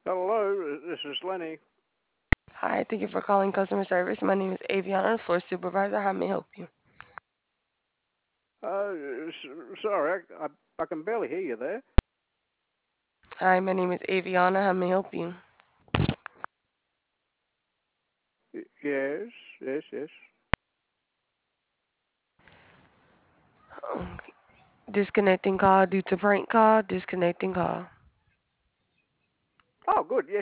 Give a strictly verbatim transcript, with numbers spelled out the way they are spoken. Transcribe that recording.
Hello, this is Lenny. Hi, thank you for calling customer service. My name is Aviana, floor supervisor. How may I help you? Uh, s- sorry, I, I, I can barely hear you there. Hi, my name is Aviana. How may I help you? Y- Yes, yes, yes. Okay. Disconnecting call due to prank call. Disconnecting call. Oh, good. Yes,